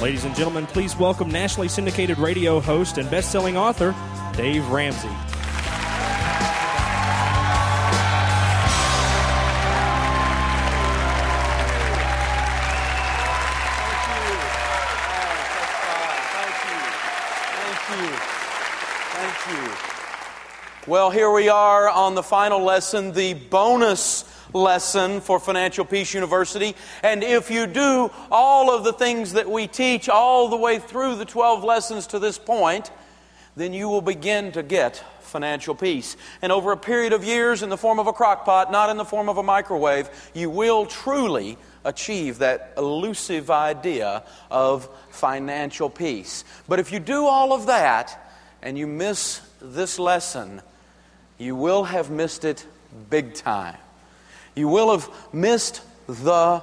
Ladies and gentlemen, please welcome nationally syndicated radio host and best-selling author, Dave Ramsey. Well, here we are on the final lesson, the bonus lesson for Financial Peace University. And if you do all of the things that we teach all the way through the 12 lessons to this point, then you will begin to get financial peace. And over a period of years, in the form of a crock pot, not in the form of a microwave, you will truly achieve that elusive idea of financial peace. But if you do all of that and you miss this lesson, you will have missed it big time. You will have missed the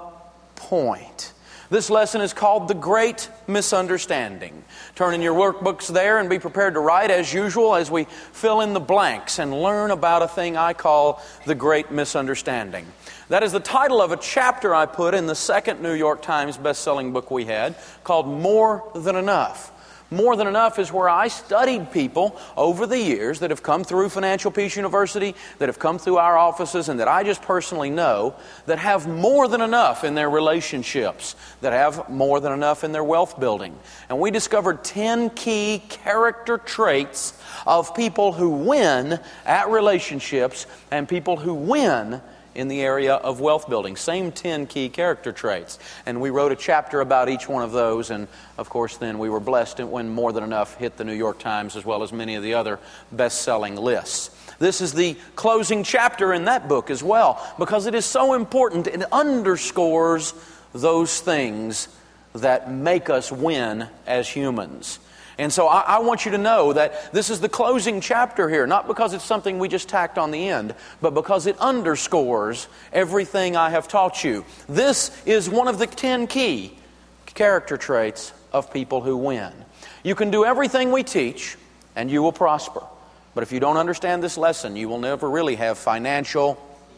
point. This lesson is called The Great Misunderstanding. Turn in your workbooks there and be prepared to write as usual as we fill in the blanks and learn about a thing I call The Great Misunderstanding. That is the title of a chapter I put in the second New York Times best-selling book we had called More Than Enough. More Than Enough is where I studied people over the years that have come through Financial Peace University, that have come through our offices, and that I just personally know that have more than enough in their relationships, that have more than enough in their wealth building. And we discovered 10 key character traits of people who win at relationships and people who win in the area of wealth building. Same 10 key character traits. And we wrote a chapter about each one of those, and of course then we were blessed when More Than Enough hit the New York Times as well as many of the other best-selling lists. This is the closing chapter in that book as well, because it is so important. It underscores those things that make us win as humans. And so I want you to know that this is the closing chapter here, not because it's something we just tacked on the end, but because it underscores everything I have taught you. This is one of the 10 key character traits of people who win. You can do everything we teach, and you will prosper. But if you don't understand this lesson, you will never really have financial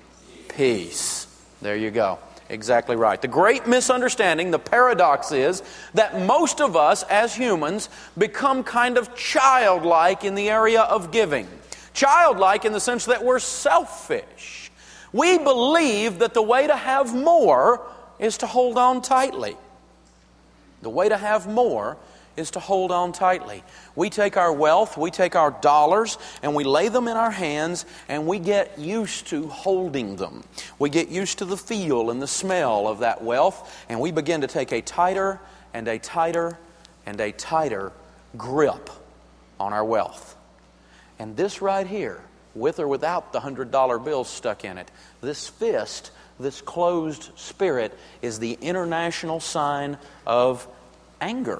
peace. There you go. Exactly right. The great misunderstanding, the paradox is that most of us as humans become kind of childlike in the area of giving. Childlike in the sense that we're selfish. We believe that the way to have more is to hold on tightly. The way to have more is to hold on tightly. We take our wealth, we take our dollars, and we lay them in our hands, and we get used to holding them. We get used to the feel and the smell of that wealth, and we begin to take a tighter and a tighter and a tighter grip on our wealth. And this right here, with or without the $100 bills stuck in it, this fist, this closed spirit, is the international sign of anger.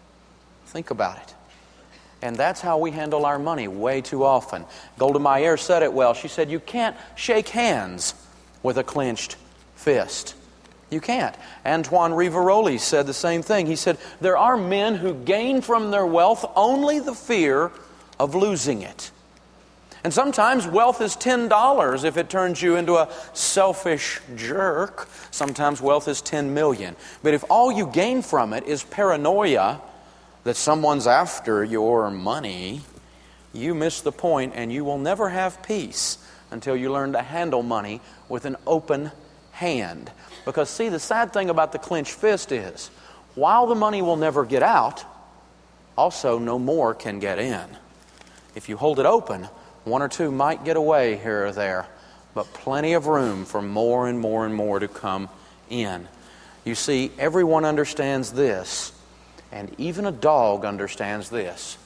Think about it. And that's how we handle our money way too often. Golda Meir said it well. She said, you can't shake hands with a clenched fist. You can't. Antoine Rivaroli said the same thing. He said, there are men who gain from their wealth only the fear of losing it. And sometimes wealth is $10 if it turns you into a selfish jerk. Sometimes wealth is $10 million. But if all you gain from it is paranoia that someone's after your money, you miss the point, and you will never have peace until you learn to handle money with an open hand. Because see, the sad thing about the clenched fist is, while the money will never get out, also no more can get in. If you hold it open, one or two might get away here or there, but plenty of room for more and more and more to come in. You see, everyone understands this. And even a dog understands this.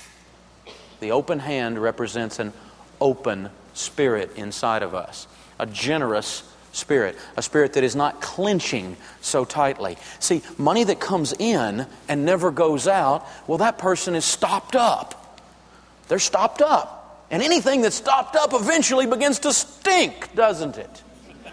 The open hand represents an open spirit inside of us. A generous spirit. A spirit that is not clenching so tightly. See, money that comes in and never goes out, well, that person is stopped up. They're stopped up. And anything that's stopped up eventually begins to stink, doesn't it?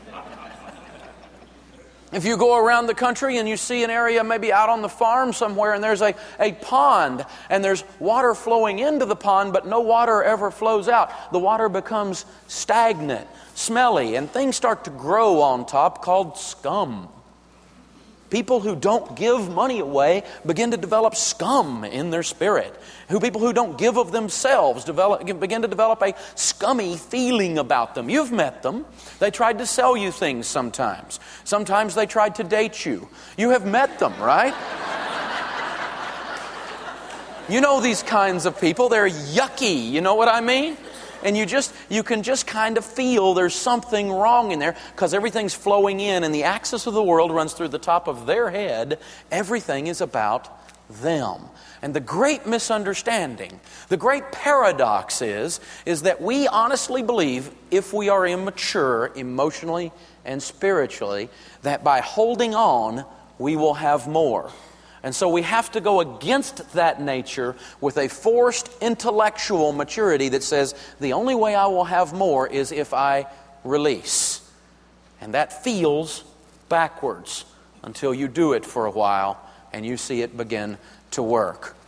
If you go around the country and you see an area maybe out on the farm somewhere and there's a pond and there's water flowing into the pond but no water ever flows out, the water becomes stagnant, smelly, and things start to grow on top called scum. People who don't give money away begin to develop scum in their spirit. People who don't give of themselves begin to develop a scummy feeling about them. You've met them. They tried to sell you things sometimes. Sometimes they tried to date you. You have met them, right? You know these kinds of people. They're yucky. You know what I mean? And you can just kind of feel there's something wrong in there because everything's flowing in and the axis of the world runs through the top of their head. Everything is about them. And the great misunderstanding, the great paradox is that we honestly believe, if we are immature emotionally and spiritually, that by holding on, we will have more. And so we have to go against that nature with a forced intellectual maturity that says, the only way I will have more is if I release. And that feels backwards until you do it for a while and you see it begin to work.